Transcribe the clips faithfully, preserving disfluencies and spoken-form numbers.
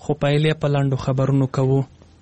خو پیل یې په لنډو خبرونو کوو.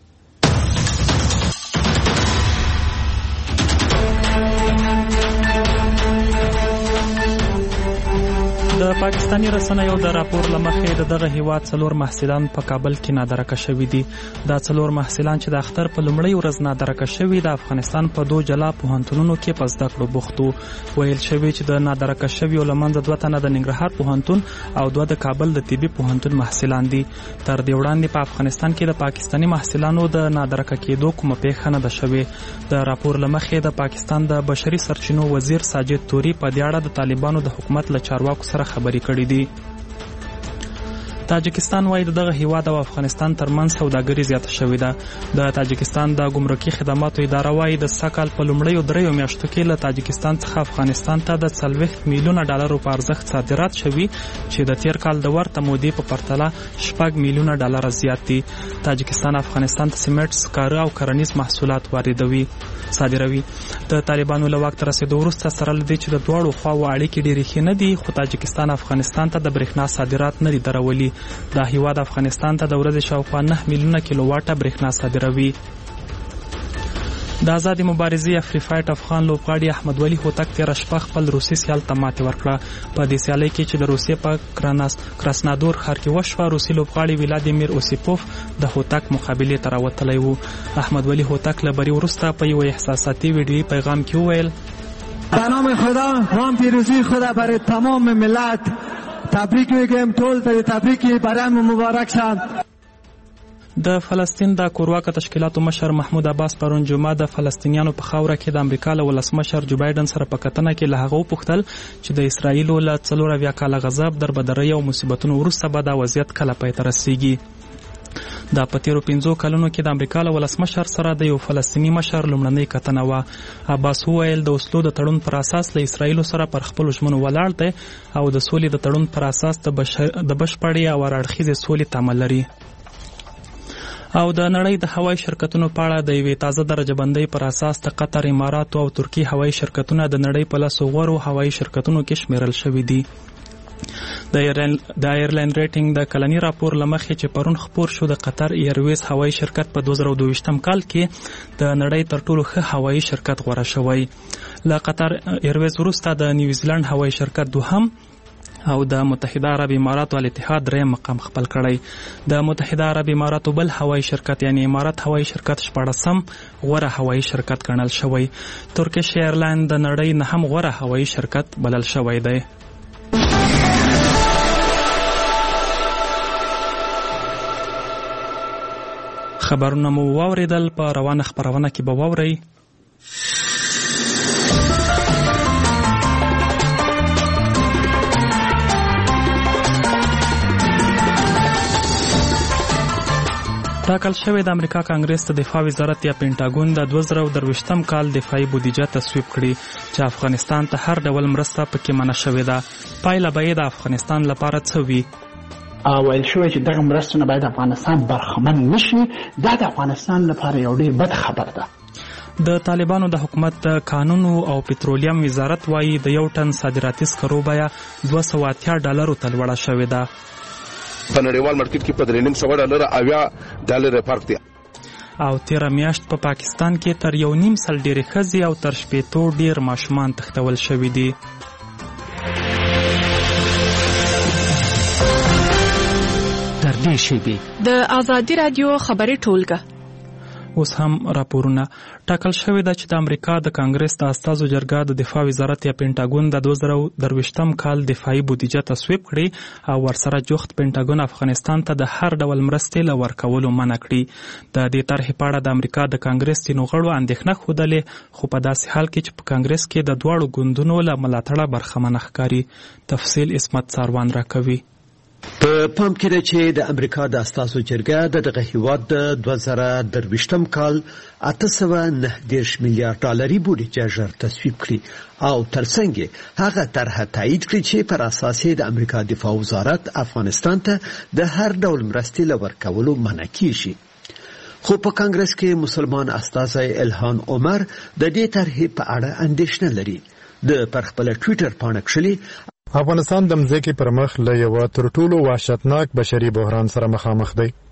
د پاکستاني رسنیو د راپور له مخې د دغه هیواد څلور محصلان په کابل کې نادرکه شوي دي. دا څلور محصلان چې د اختر په لومړۍ ورځ نادرکه شوي د افغانستان په دوه جلا پوهنتونونو کې په زده کړو بوخت وو. ویل شوي چې د نادرکه شویو له منځه دوه تنه د ننګرهار پوهنتون او دوه د کابل د طبي پوهنتون محصلان دي. تر دې وړاندې په افغانستان کې د پاکستاني محصلانو د نادرکه کېدو کومه پیښه نه ده شوې. د راپور له مخې د پاکستان د بشري سرچینو وزیر ساجد توري په دې اړه د طالبانو د حکومت له چارواکو سره خبرې کړې دي. تاجکستان وايي دغه هیواد او افغانستان ترمنځ سوداګري زیاته شوې ده. د تاجکستان د ګمرکي خدماتو اداره وايي د سکهال په لومړیو دریو میاشتو کې له تاجکستان څخه افغانستان ته د څلوېښت میلیونه ډالرو په ارزښت صادرات شوي چې د تیر کال د ورته مودې په پرتله شپږ میلیونه ډالر زیات دي. تاجکستان افغانستان ته سیمنټ، سکاره او کرنیز محصولات واردوي صادروي. د طالبانو له واک ته رسېدو وروسته سره له دې چې د دواړو خواوو اړیکې ډېرې ښې نه دي، خو تاجکستان افغانستان ته د برېښنا صادرات نه دي درولي. دا هیواد افغانستان ته د ورځې شاوخوا نه میلیونه کیلو واټه برېښنا صادروي. د آزادې مبارزې افریفایټ افغان لوبغاړي احمد ولي هوتک تېره شپه خپل روسي سیال ته ماتې ورکړه. په دې سیالۍ کې چې د روسیې په کراسنادور ښار کې وشوه، روسي لوبغاړي ولادیمیر اوسیپوف د هوتک مقابلې ته راوتلی و. احمد ولي هوتک له بري وروسته په یو احساساتي ویډیویي پیغام کې وویل: به نام خدا ما پیروزی خدا برای تمام ملت تبریک میگم. ټول ته تبریک برای مبارک شه. د فلسطین د کورواکه تشکیلاتو مشر محمود عباس پرون جمعه د فلسطینیانو په خاوره کې د امریکا له ولسمشر جو بایدن سره په کتنه کې له هغه وپوښتل چې د اسرایلو له څلور اویا کاله غضب، دربدرۍ او مصیبتونو وروسته به دا وضعیت کله پای ته رسیږي. دا په تیرو پنځو کلونو کې د امریکا له ولسمشر سره د یو فلسطیني مشر لومړنۍ کتنه وه. عباس وویل د اوسلو د تړون پر اساس له اسرایلو سره پر خپلو ژمنو ولاړ دی او د سولې د تړون پر اساس د بشپړې او هراړخیزې سولې تمه لري. او د نړۍ د هوایي شرکتونو په اړه د یوې تازه درجه بندۍ پر اساس د قطر، اماراتو او ترکیې هوایي شرکتونه د نړۍ په لسو غوره هوایي شرکتونو کې شمیرل شوي دي. د ایرلاین ریټینګ د کلني راپور له مخې چې پرون خپور شو، د قطر ایرویز هوایي شرکت په دوه زره دوه ویشتم کال کې د نړۍ تر ټولو ښه هوایي شرکت غوره شوی. له قطر ایرویز وروسته د نیوزیلند هوایي شرکت دوهم او د متحده عرب اماراتو الاتحاد دریم مقام خپل کړی. د متحده عرب اماراتو بل هوایي شرکت یعنی امارات هوایي شرکت شپاړسم غوره هوایي شرکت ګڼل شوی. ترکیش ایرلاین د نړۍ نهم غوره هوایي شرکت بلل شوی دی. خبرونه مو واوریدل، په روانه خبرونه کې به واورئ. ټاکل شوې د امریکا کانګرس ته دفاع وزارت یا پینټاګون د دوه زره درویشتم کال دفاعي بودیجه تصویب کړي چې افغانستان ته هر ډول مرسته پکې منع شوې ده. پایله به یې د افغانستان لپاره څه وي؟ ویل شوی چې دغه مرستونه باید افغانستان برخمن نشي. دا د افغانستان لپاره یو ډېر بد خبر ده. د طالبانو د حکومت د کانونو او پټرولیم وزارت وايي د یو ټن صادراتي سکرو بیه دوه سوه اتیا ډالرو ته لوړه شوې ده. په نړیوال مارکیټ کې په درې نیم سوه ډالره اویا ډالره فرق دی. او تیره میاشت په پا پاکستان کې تر یو نیم سل ډېرې ښځې او تر شپېتو ډېر ماشومان تښتول شوي دي. تر دې شیبې د آزادي رادیو خبري ټولګه. اوس هم راپورونه. ټاکل شوې ده چې د امریکا د کانګرس د استازو جرګه د دفاع وزارت یا پینټاګون د دوه زره درویشتم کال دفاعي بودیجه تصویب کړي او ورسره جوخت پینټاګون افغانستان ته د هر ډول مرستې له ورکولو منع کړي. د دې طرحې په اړه د امریکا د کانګرس ځینو غړو اندېښنه ښودلې، خو په داسې حال کې چې په کانګرس کې د دواړو ګوندونو له ملاتړه برخمنه ښکاري. تفصیل اسمت ساروان راکوي. په پام کې ده چې د امریکا د استازو جرګه د دغه هیواد د دوه زره درویشتم کال اته سوه نه دېرش میلیارډ ډالري بودیجه ژر تصویب کړي او ترڅنګ یې هغه طرحه تایید کړي چې پر اساس یې د امریکا دفاع وزارت افغانستان ته د هر ډول مرستې له ورکولو منع کیږي. خو په کانګرس کې مسلمان استازی الهان عمر د دې طرحې په اړه اندېښنه لري. د پر خپل ټویټر پاڼه کښلي افغانستان د مځکې پر مخ له یو تر ټولو وحشتناک بشري بحران سره مخامخ دی.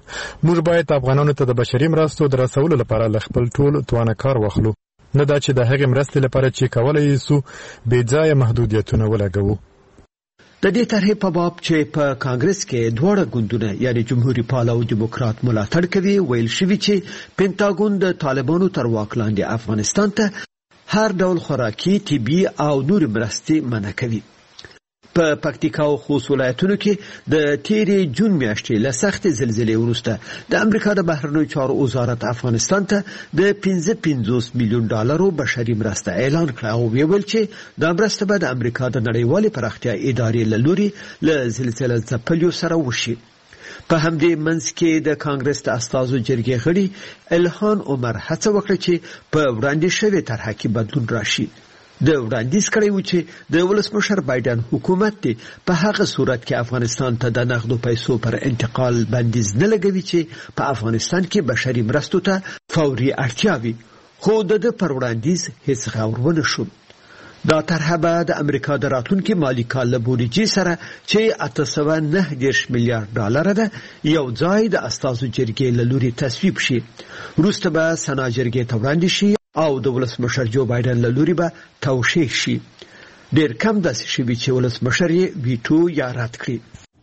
موږ باید افغانانو ته د بشري مرستو د رسولو لپاره له خپل ټول توانه کار واخلو، نه دا چې د هغې مرستې لپاره چې کولی سو بې ځایه محدودیتونه ولګوو. د دې طرحې په باب چې په کانګرس کې دواړه ګوندونه یعنی جمهوریت پال او دیموکرات ملاتړ کوي، ویل شوي چې پینټاګون د طالبانو تر واک لاندې افغانستان ته هر ډول خوراکي، طبي او نورې مرستې منع کوي. په پکتیکا او خوست ولایتونو کې د تیرې جون میاشتې له سختې زلزلې وروسته د امریکا د بهرنیو چارو وزارت افغانستان ته د پنځه پنځوس میلیون ډالرو بشري مرسته اعلان کړه او ویل چې دا مرسته به د امریکا د نړیوالې پراختیا ادارې له لوري له زلزلې ځپلیو سره وشي. په همدې منځ کې د کانګرس د استازو جرګې غړي الهان عمر هڅه وکړه چې په وړاندې شوې طرحه کې بدلون راشي. د وړاندیز کړی و چې د ولسمشر بایدن حکومت دی په هغه صورت کې افغانستان ته د نغدو پیسو پر انتقال بندیز نه لګوي چې په افغانستان کې بشري مرستو ته فوري اړتیا وي، خو د ده پر وړاندیز هیڅ غور ونه شو. دا طرحه به د امریکا د راتلونکي مالي کال له بودیجې سره چې اته سوه نهه دېرش میلیارډ ډالره ده یو ځای د استازو جرګې له لوري تصویب شي. وروسته به سنا جرګې ته وړاندې شي او د ولسمشر جو بایدن له لوري به توشیح شي. ډېر کم داسې شوي چې ولسمشر یې ویټو یا رد کړي.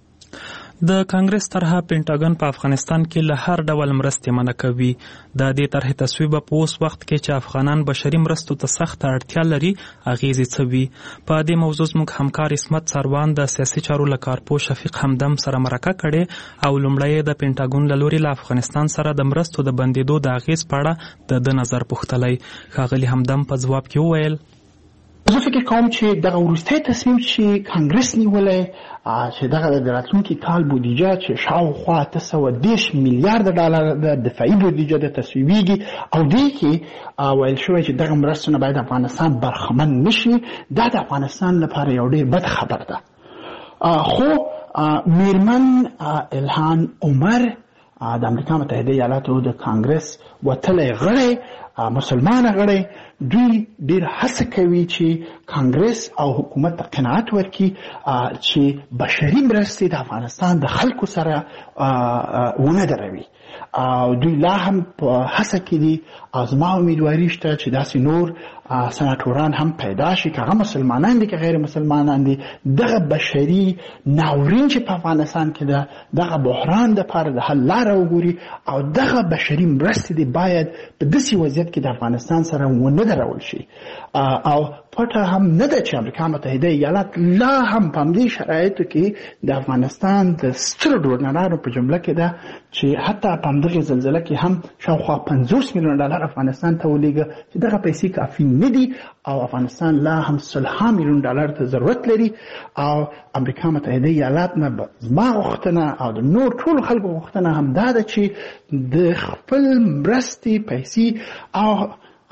د کانګرس طرحه پینټاګن په افغانستان کې له هر ډول مرستې منع کوي. د دې طرحې تصویب په اوس وخت کې چې افغانان بشري مرستو ته سخت اړتیا لري اغیزې څه وي. په دې موضوع زموږ همکار اسمت سروان د سیاسي چارو له کارپوه شفیق همدم سره مرکه کړې او لومړی د پینټاګن له لوري له افغانستان سره د مرستو د بندېدو د اغیز په اړه د ده نظر پوښتلی. ښاغلي همدم په ځواب کې وویل زه فکر کوم چې دغه وروستی تصمیم چې کانګرس نیولی چې دغه د راتلونکي کال بودیجه چې شاوخوا اته سوه دېرش میلیارده ډالر د دفاعي بودیجه د تصویبیږي او دې کې ویل شوی چې دغه مرستو نه باید افغانستان برخمن نشي. دا د افغانستان لپاره یو ډېر بد خبر ده. خو میرمن الهان عمر د امریکا متحده ایالاتو د کانګرس وتلی غړی مسلمانه غړی، دوی ډېر هڅه کوي چې کانګرس او حکومت ته قناعت ورکړي چې بشري مرستې د افغانستان د خلکو سره ونه دروي. دوی لا هم په هڅه کې دي او زما امیدواري شته چې داسې نور سناتوران هم پیدا شي که هغه مسلمانان دي که غیر مسلمانان دي، دغه بشري ناورین چې په افغانستان کې ده دغه بحران دپاره د حل لاره وګوري او دغه بشري مرستې دي باید په داسې وضعیت کې د افغانستان سره ونه درول شي. او پټه هم نه ده چې امریکا متحده ایالات لا هم په همدې شرایطو کې د افغانستان د سترو ډونرانو په جمله کې ده چې حتی په همدغې زلزله کې هم شاوخوا پنځوس میلیون ډالر افغانستان ته ولېږه چې دغه پیسې کافي نه دي او افغانستان لا هم سلها میلیون ډالر ته ضرورت لري. او امریکا متحده ایالات نه زما غوښتنه او د نور ټولو خلکو غوښتنه هم دا ده چې د خپل مرستې پیسې او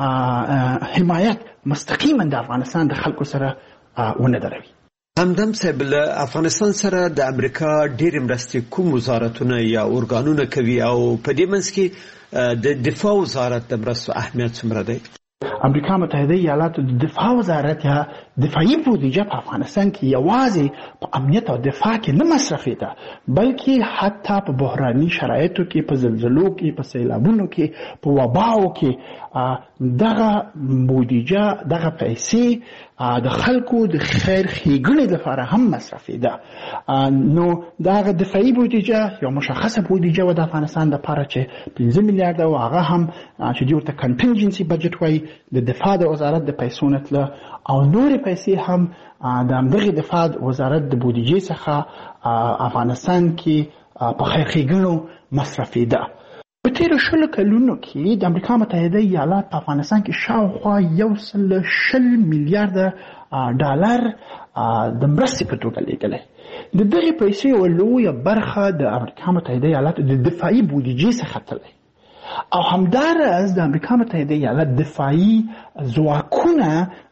حمایت مستقیما د افغانستان د خلکو سره ونه دروي. همدم صاحب له افغانستان سره د امریکا ډېرې مرستې کوم وزارتونه یا ارګانونه کوي او په دې منځ کې د دفاع وزارت د مرستو اهمیت څومره دی؟ امریکا متحده ایالاتو د دفاع وزارت یا دفاعي بودیجه په افغانستان کې یوازې په امنیت او دفاع کې نه مصرفېده بلکې حتی په بحراني شرایطو کې، په زلزلو کې، په سیلابونو کې، په وباو کې دغه بودیجه دغه پیسې د خلکو د خیر ښېګڼې لپاره هم مصرفېده. نو دغه دفاعي بودیجه یو مشخصه بودیجه وه د افغانستان دپاره چې پنځه میلیارده و، هغه هم چې دوی ورته کنټینجنسي بجټ وایي د دفاع د وزارت د پیسو نه تله او نورې پیسې هم د همدغې دفاع وزارت د بودیجې څخه افغانستان کې په خیر ښېګڼو مصرفېده. په تېرو شلو کلونو کې د امریکا متحده ایالات په افغانستان کې شاوخوا یو سل شل میلیارده ډالر د مرستې په توګه لېږلی. د دغې پیسې یوه لویه برخه د امریکا متحده ایالاتو د دفاعي بودیجې څخه تللی او همداراز د امریکا متحده ایالات دفاعي ځواکونه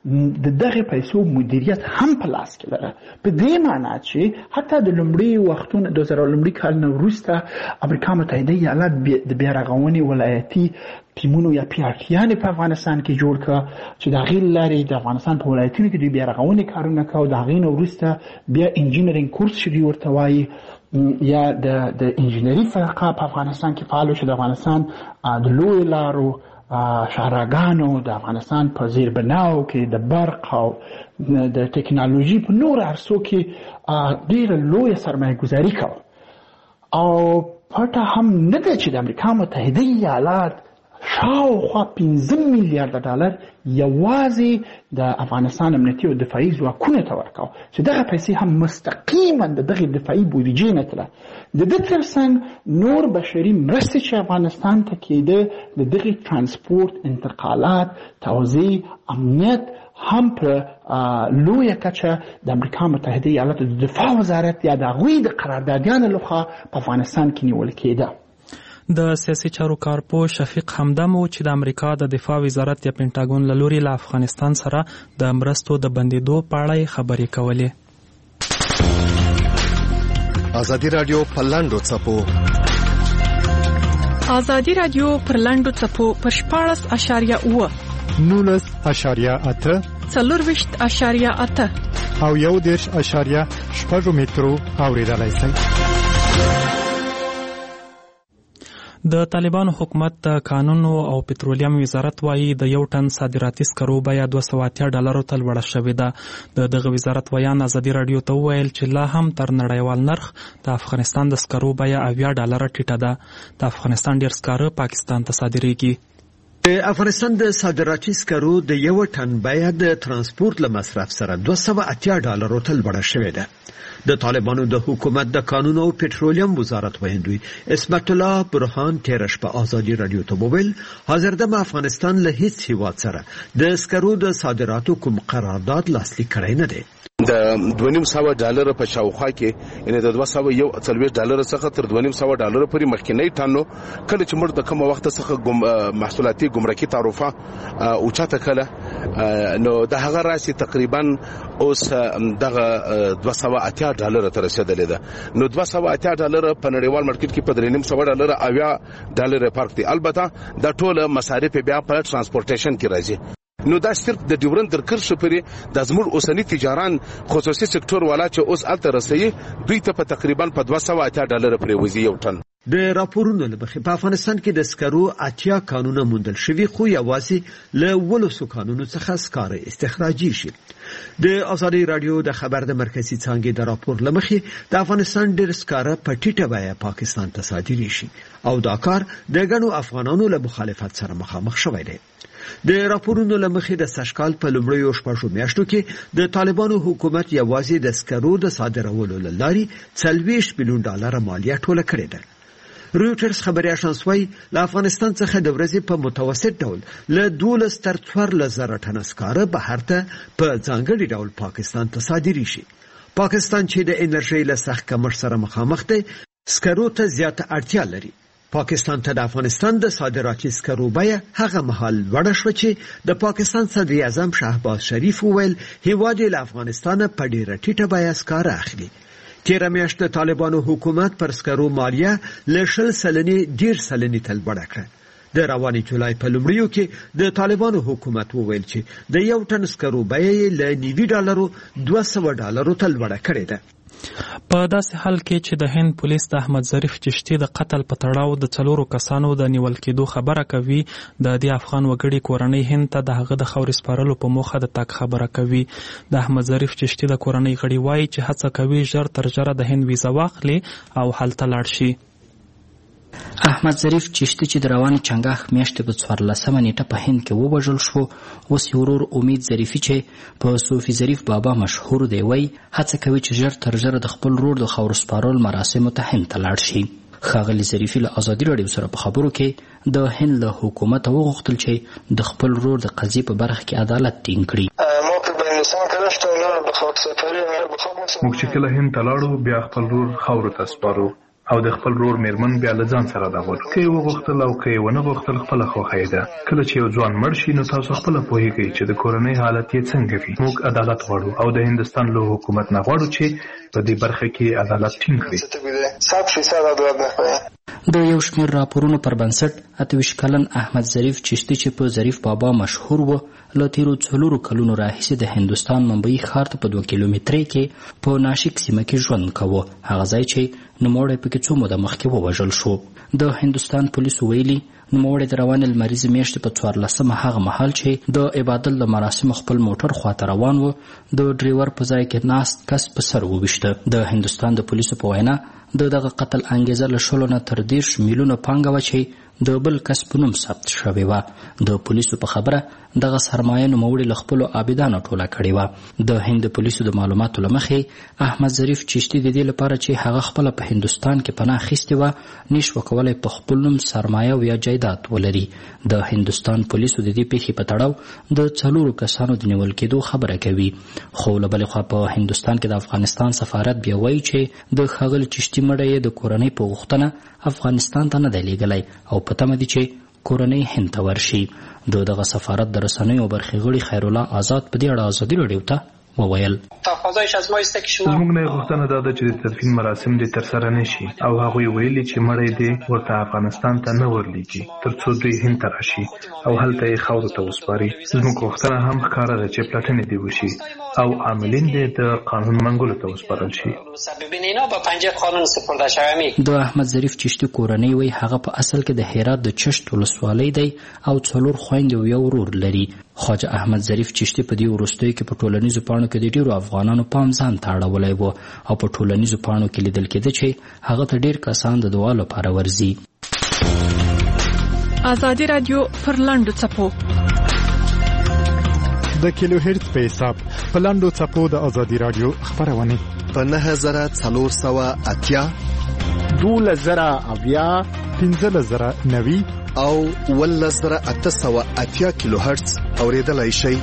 د دغه پیسو مدیریت هم په لاس کې لري. په دې معنی چې حتی د لومړي وختونو د زر لومړي کال نه وروسته امریکا متحده ایالات د بیارغونې ولایتي ټیمونو یا پی آر ټیانې په افغانستان کې جوړ کړه چې د هغې له لارې د افغانستان په ولایتونو کې د بیارغونې کارونه کوي. د هغې نه وروسته بیا انجینرینګ کورس چې دوی ورته وایي یا د د انجینري فرقه په افغانستان کې فعال شو. د افغانستان د لویو لارو شهرګانو د افغانستان په زیربناو کې د برق او د ټکنالوژي په نور عرصو کې ډېره لویه سرمایه ګذاري کوي او پټه هم نه ده چې د امریکا متحده ایالات شاوخوا پنځه میلیارده ډالر یوازې د افغانستان امنیتي او دفاعي ځواکونو ته ورکاو چې دغه پیسې هم مستقیما د دغه دفاعي بودیجې نه تله. د دې ترڅنګ نور بشري مرستې چې افغانستان ته کېده د دغه ترانسپورت، انتقالات، توزیع، امنیت هم په لویه کچه د امریکا متحده ایالاتو د دفاع وزارت یا د هغوی د قراردادیانو لخوا په افغانستان کې نیول کېده. د سیاسي چارو کارپوه شفیق همدم و چې د امریکا د دفاع وزارت یا پینټاګون له لوري له افغانستان سره د مرستو د بندېدو په اړه خبرې کولې. ازادي رادیو په لاندو څپو ازادي رادیو پر لاندو څپو پر شپاړس اشاریه اوه نولس اشاریه اته څلورویشت اشاریه اته او یو دېرش اشاریه شپږ مترو اورېدلی شئ. د طالبانو حکومت د قانون او پټرولیم وزارت وایي د یو ټن صادراتي سکرو بیه دوه سوه اتیا ډالرو ته لوړه شوې ده. د دغه وزارت ویان ازادي راډیو ته وویل چې لا هم تر نړیوال نرخ د افغانستان د سکرو بیه اویا ډالره ټیټه ده. د افغانستان ډېر سکاره پاکستان ته صادریږي. د افغانستان د صادراتي سکرو د یو ټن بیه د ترانسپورت له مصرف سره دوه سوه اتیا ډالرو ته لوړه شوې ده. د طالبانو د حکومت د قانون او پټرولیم وزارت ویندوی اسمت الله برهان تیرش په ازادي رادیو ته وویل حاضر د افغانستان له هیڅ هیواد سره د سکرو د صادراتو کوم قرارداد لاسلیک کړی نه دی. د دوه نیم سوه ډالر په شاوخوا کې یعنی د دوه سوه یو څلوېښت ډالر څخه تر دوه نیم سوه ډالر پورې مخکینی ټانو کله چې موږ د کوم وخت څخه محصولاتي ګمرکي تعرفه اوچاته کله نو د هغه راسي تقریبا اوس دغه دوه سوه اتیا ډالر ته رسیدلې ده. نو دوه سوه اتیا ډالر په نړیوال مارکیټ کې په درې نیم سوه ډالر اویا ډالر فرق دی. البته دا ټول مصارف بیا په ترانسپورټیشن کې راځي. نو دا صرف د ډیورند تر کرښې پورې د زموږ اوسني تجاران خصوصي سکتور والا چې اوس هلته رسوي دوی ته په تقریبا په دوه سوه اتیا ډالره پرې وځي یو ټن. د راپورونو له مخې په افغانستان کې د سکرو اتیا قانونه موندل شوي خو یوازې له ولسو قانونو څخه سکاره استخراجي شي. د ازادي رادیو د خبر د مرکزي څانګې د راپور له مخې د افغانستان ډېر سکاره په ټیټه بیه پاکستان ته صادري شي او دا کار د ګڼو افغانانو له مخالفت سره مخامخ شوی دی. د راپورونو له مخې د سږکال په لومړیو شپږو میاشتو کې د طالبانو حکومت یوازې د سکرو د صادرولو له لارې څلوېښت میلیون ډالره مالیه ټوله کړې ده. رویټرز خبري اژانس وايي له افغانستان څخه د ورځې په متوسط ډول له دولس تر څوارلس زره ټنه سکاره بهر ته په ځانګړي ډول پاکستان ته صادري شي. پاکستان چې د انرژۍ له سخت کمښت سره مخامخ دی سکرو ته زیاته اړتیا لري. پاکستان ته د افغانستان د صادراتي سکرو بیه هغه مهال لوړه شوه چې د پاکستان صدر اعظم شهباز شریف وویل هیواد له افغانستان په ډیره ټیټه بیه سکاره اخلي. تیره میاشت د طالبانو حکومت پر سکرو مالیه له شل سلنې ډیر سلنې ته لوړه کړه. د رواني جولای په لومړیو کې د طالبانو حکومت وویل چې د یو ټن سکرو بیه له نوي ډالرو دوه سوه ډالرو ته لوړه کړې ده. په داسې حال کې چې د هند پولیس د احمد ظریف چشتي د قتل په تړاو د څلورو کسانو د نیول کېدو خبره کوي د دې افغان وګړي کورنۍ هند ته د هغه د خاورې سپارلو په موخه د تګ خبره کوي. د احمد ظریف چشتي د کورنۍ غړي وایي چې هڅه کوي ژر تر ژره د هند ویزه واخلي او هلته لاړ شي. احمد ظریف چشتي چې د روانې چنګاښ میاشتې په څوارلسمه نیټه په هند کې ووژل شو اوس یې ورور امید ظریفي چې په صوفي ظریف بابا مشهور دی وایي هڅه کوي چې ژر تر ژره د خپل ورور د خاورو سپارلو مراسمو ته هند ته لاړ شي. ښاغلي ظریفي له ازادي راډیو سره په خبرو کې د هند له حکومته وغوښتل چې د خپل ورور د قضیې په برخه کې عدالت ټینګ کړي. موږ چې کله هند ته لاړو بیا خپل ورور خاورو ته سپارو او د خپل رور میرمن بیا له ځان سره راغول. که یې وغوښتل او که یې ونه غوښتل خپله خوښه یې ده. کله چې یو ځوان مړ شي نو تاسو خپله پوهیږئ چې د کورنۍ حالت یې څنګه وي. موږ عدالت غواړو او د هندوستان له حکومت نه غواړو چې په دې برخه کې عدالت ټینګ کړي. د یو شمېر راپورونو پر بنسټ اته ویشت کلن احمد ظریف چشتي چې په ظریف بابا مشهور و له تیرو څلورو کلونو راهیسې د هندوستان ممبئی ښار ته په دوه کیلومترۍ کې په ناشک سیمه کې ژوند کوه. هغه ځای چې نوموړی پکې څو موده مخکې ووژل شو. د هندوستان پولیسو ویلي نوموړی د روانې لمریزې میاشتې په څوارلسمه هغه مهال چې د عبادت له مراسمو خپل موټر خواته روان و د ډریور په ځای کې ناست کس په سر وویشته. د هندوستان د پولیسو په وینا د دغه قتل انګیزه له شلو نه تر دېرش میلیونه پانګه وه چې د بل کس په نوم ثبت شوې وه. د پولیسو په خبره دغه سرمایه نوموړي له خپلو عابدانو ټوله کړې وه. د هند پولیسو د معلوماتو له مخې احمد ظریف چشتي د دې لپاره چې هغه خپله په هندوستان کې پناه اخیستې وه نشوه کولی په خپل نوم سرمایه او یا جایداد ولري. د هندوستان پولیسو د دې پیښې په تړاو د څلورو کسانو د نیول کېدو خبره کوي. خو له بلې خوا په هندوستان کې د افغانستان سفارت بیا وایي چې د ښاغلي چشتي مړی یې د کورنۍ په غوښتنه افغانستان ته نه دی لیږلی او په تمه دي چې کورنۍ هند ته ورشي. د دغه سفارت د رسنیو برخې غړي خیرالله آزاد په دې اړه ازادي راډیو ته وویل زموږ نه غوښتنه دا ده چې د تدفین مراسم دې ترسره نشي او هغوی ویلي چې مړی دې ورته افغانستان ته نه ورلیږي تر څو دوی هند ته راشي او هلته یې خاورو ته وسپاري. زموږ غوښتنه هم ښکاره ده چې پلټنې دې وشي او عاملین دې د قانون منګولو ته وسپارل شي. د احمد ظریف چشتي کورنۍ وایي هغه په اصل کې د هرات د چشت ولسوالۍ دی او څلور خویندې او یو ورور لري. خواجه احمد ظریف چشتي په دې وروستیو کې په ټولنیزو پاڼو کې د ډیرو افغانانو پام ځان ته اړولی و او په ټولنیزو پاڼو کې لیدل کېده چې هغه ته ډیر کسان د دعا لپاره ورځي. ازادي راډیو پر لنډو څپو د کیلو هرتز په حساب په لنډو څپو د ازادي راډیو خبرونه په نهه زره څلور سوه اتیا دولس زره اویا پنځلس زره نوي او ولس زره اته سوه اتیا کیلو هرتز اوریدلای شئ.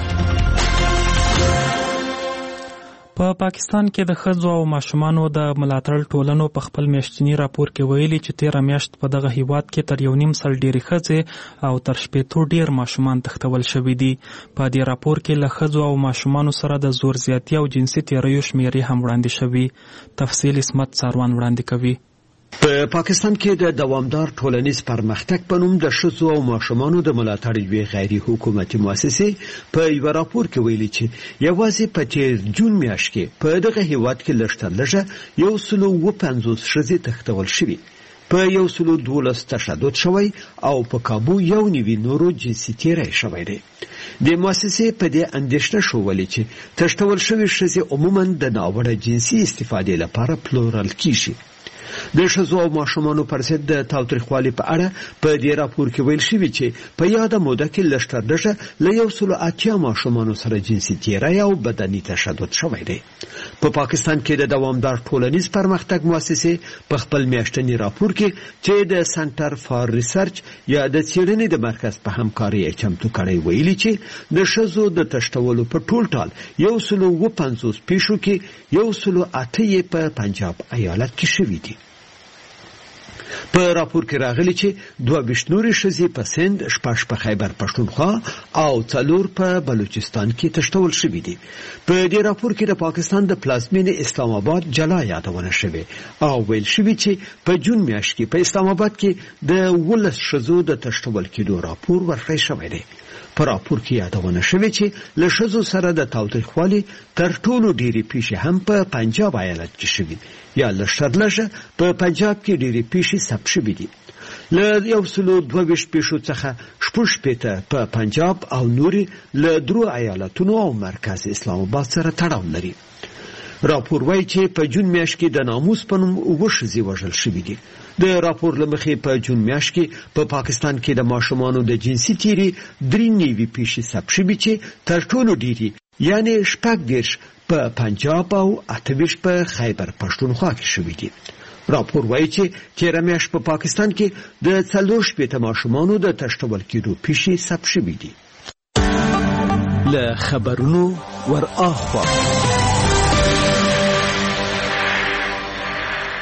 په پاکستان کې د ښځو او ماشومانو د ملاتړ ټولنو په خپل میاشتني راپور کې ویلي چې تیره میاشت په دغه هیواد کې تر یو نیم سل ډېرې ښځې او تر شپېتو ډېر ماشومان تښتول شوي دي. په دې راپور کې له ښځو او ماشومانو سره د زور زیاتي او جنسي تیریو شمیرې هم وړاندې شوي. تفصیل اسمت څاروان وړاندې کوي. په پاکستان کې د دوامدار ټولنیز پرمختګ په نوم د ښځو او ماشومانو د ملاتړ یوې غیر حکومتي مؤسسې په یو راپور کې ویلي چې یوازې په تیر جون میاشت کې په دغه هیواد کې لږ تر لږه یو سل اووه پنځوس ښځې تښتول شوي، په یو سل دولس تشدد شوی او په کابو یو نوي نورو جنسي تیری شوی دی. د مؤسسې په دې اندېښنه ښودلې چې تښتول شوي ښځې عموما د ناوړه جنسي استفادې لپاره پلورل کیږي. د ښځو او ماشومانو پر ضد د تاوتریخوالي په اړه په دې راپور کې ویل شوي چې په یاده موده کې لږ تر ډېره له یو سل اتیا ماشومانو سره جنسي تیری او بدني تشدد شوی دی. په پاکستان کې د دوامدار ټولنیز پرمختګ مؤسسې په خپل میاشتني راپور کې چې د سنټر فار ریسرچ یا د څېړنې د مرکز په همکارۍ چمتو کړی ویلي چې د ښځو د تښتولو په ټول ټال یو سل اووه پنځوس پیښو کې یو سل اته یې په پنجاب ایالت کې شوي دي. په راپور کې راغلي چې دوه ویشت نورې ښځې په سند، شپږ په خیبر پښتونخوا او څلور په بلوچستان کې تښتول شوي دي. په دې راپور کې د پاکستان د پلازمینې اسلام آباد جلا یادونه شوې او ویل شوي چې په جون میاشت کې په اسلام آباد کې د ولس ښځو د تښتول کېدو راپور ورکړی شوی دی. په راپور کې یادونه شوې چې له ښځو سره د تاوتریخوالي تر ټولو ډېرې پیښې هم په پنجاب ایالت کې شوي یا لږ تر لږه په پنجاب کې ډېرې پیښې ثبت شوي دي. له یو سلو دوه ویشت پیښو څخه شپږ شپېته په پنجاب او نورې له درو ایالتونو او مرکز اسلام آباد سره تړاو لري. راپور وایي چې په جون میاشت کې د ناموس په نوم اووه ښځې وژل شوي دي. د راپور له مخې په جون میاشت کې په پاکستان کې د ماشومانو د جنسي تیري درې نوي پیښې ثبت شوي چې تر ټولو ډېرې یعنې شپږ دېرش په پنجاب او اته ویشت په خیبر پښتونخوا کې شوي دي. راپور وایي چې تېره میاشت په پاکستان کې د څلور شپېته ماشومانو د تښتول کېدو پیښې ثبت شوي دي. له خبرونو ور اخوا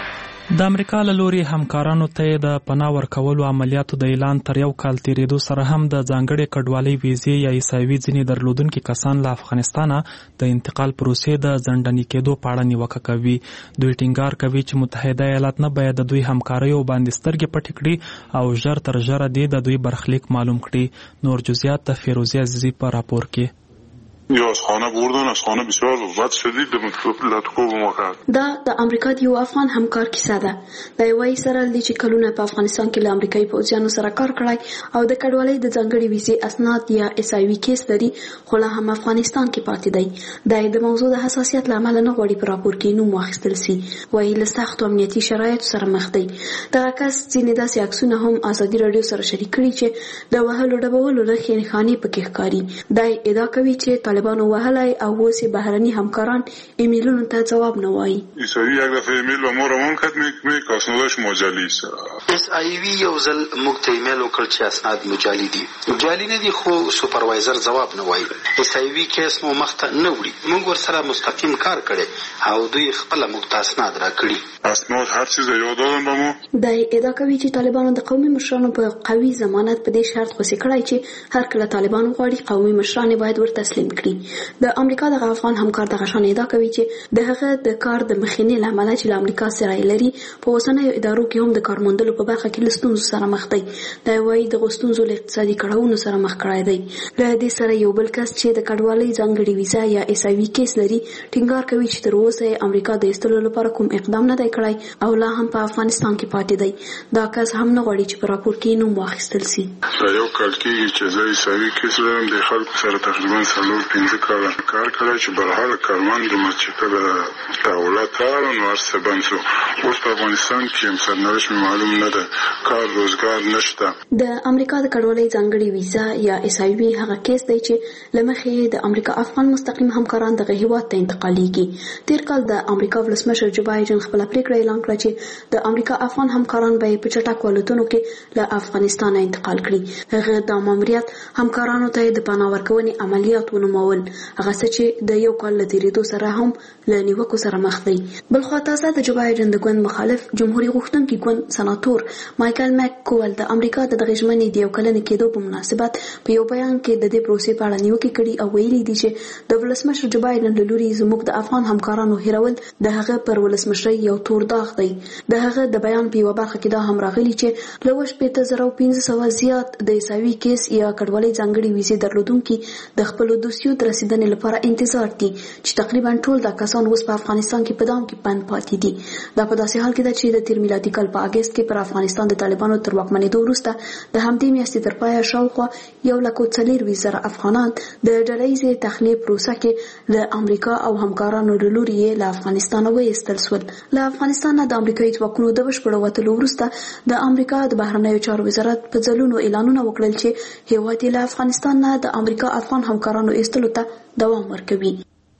د امریکا له لوري همکارانو ته د پناه ورکولو عملیاتو د اعلان تر یو کال تیریدو سره هم د ځانګړې کډوالۍ ویزې یا عیساوي ځینې درلودونکي کسان له افغانستانه د انتقال پروسې د ځنډني کېدو په اړه نیوکه کوي. دوی ټینګار کوي چې متحده ایالات نه باید د دوی همکاریو باندې سترګې پټې کړي او ژر تر ژره دې د دوی برخلیک معلوم کړي. نور جزئیات د فیروزی عزیزی په راپور کې. یا از خانه بردن از خانه بسیار بد شدید به لطکو بمکرد. دا د امریکا د یو افغان همکار کیسه ده. د یو اسرائیل چې کلونه په افغانستان کې له امریکایي پوځیانو سره کار کړی او د کډوالۍ د ځانګړي ویزې اسناد یا اسایوي کیس لري خو لا هم افغانستان کې پاتې دی. دا د موضوع د حساسیت له امله نه غواړي په راپور کې نوم واخیستل سي. وایي له سختو امنیتي شرایطو سره مخ دی. دغه کس ځینې داسې عکسونه هم ازادي راډیو سره شریک کړي چې د وهلو ډبولو نښې نښانې پکې ښکاري. دا ادعا کوي چې طالبانو وهلای او اوس بهرني همکاران ایمیلونو ته جواب نه وایي. ایسایوی یک دفعه ایمیل و ما رو منقط میکنه که اسنادش مجالی است. ایسایوی یو ځل موږ ته ایمیل وکړ چې اسناد مجالی دي. مجالی نه دي خو سوپروایزر جواب نه وایي. ایسایوی کیس مو مخته نه وړي. موږ ورسره مستقیم کار کړي او دوی خپل موږ ته اسناد راکړي. اسناد هر چیز یاد دادن به ما. دا ادعا کوي چې طالبانو د قومي مشرانو په قوي ضمانت په دې شرط خوشي کړای چې هر کله طالبان غواړي قومي مشران باید ور تسلیم کړي. د امریکا د افغان همکار د غشان ادعا کوي چې د هغه د کار د مخینې لامل چې د امریکا سره لري په اوسنیو ادارو کې هم د کارموندلو په برخه کې لستونزو سره مخ دی. دا وایي د غوښتنځو له اقتصادي کړهونو سره مخ کړای دی. له دې سره یو بل کس چې د کډوالۍ ځانګړي ویزا یا اسایوي کیس لري ټینګار کوي چې تر اوسه امریکا د ایستلو لپاره کوم اقدام نه دی کړی او لا هم په افغانستان کې پاتې دی. دا کس هم نه غواړي چې په راپور کې نوم واخیستل شي. یو کال کې چې زه اسایوي کیس لرم د خلکو سره تقریبا څلور پنځه کاله کار کړی چې برحال کارمند چې کله دولت راغله نو هر څه بند شو. اوس په افغانستان کې هم سرنوشت معلوم نه ده. کار روزګار نشته. د امریکا د کډوالۍ ځانګړي ویزا یا اسایوي هغه کیس دی چې له مخې د امریکا افغان مستقیم همکاران دغه هیواد ته انتقالیږي. تیر کال د امریکا ولسمشر جو بایدن خپل پریکړه اعلان کړه چې د امریکا افغان همکاران به په چټک ولایتونو کې له افغانستان انتقال کړي. هغه د ماموریت همکارانو ته د پناه ورکونې عملیات ونومول. هغه چې د یو کال له تیریدو سره هم له نیوکو سره مخ دی. بل خوا تازه د جو بایدن د ګوند مخالف جمهوریت غوښتونکي ګوند سناتور مایکل میک کول د امریکا د دغه ژمنې د یو کلن کېدو په مناسبت په یو بیان کې د دې پروسې په اړه نیوکې کړي او ویلي دي چې د ولسمشر جو بایدن له لوري زموږ د افغان همکارانو هیرول د هغه پر ولسمشرۍ یو تور داغ دی. د هغه د بیان په یو برخه کې دا هم راغلي چې له وش پېته زره پنځه سوه زیات د عیساوي کیس یا کډوالۍ ځانګړي ویزې درلودونکي د خپلو دوسیو تر رسیدنې لپاره انتظار دي چې تقریبا ټول دا کسان اوس په افغانستان کې په دام کې بند پاتې دي. دا په داسې حال کې ده چې د تیر میلادي کال په اگست کې پر افغانستان د طالبانو تر واکمنېدو وروسته د همدې میاشتې تر پایه شاوخوا یو لک څلورویشت زره افغانان د ډلهییزې تخلیې پروسه کې له امریکا او همکارانو له لوري یې له افغانستانه وایستل شول. له افغانستانه د امریکایي ځواکونو د بشپړ وتلو وروسته د امریکا د بهرنیو چارو وزارت په ځلونو اعلانونه وکړل چې هیواد یې له افغانستان نه د امریکا افغان همکارانو ایستلو ته دوام ورکوي.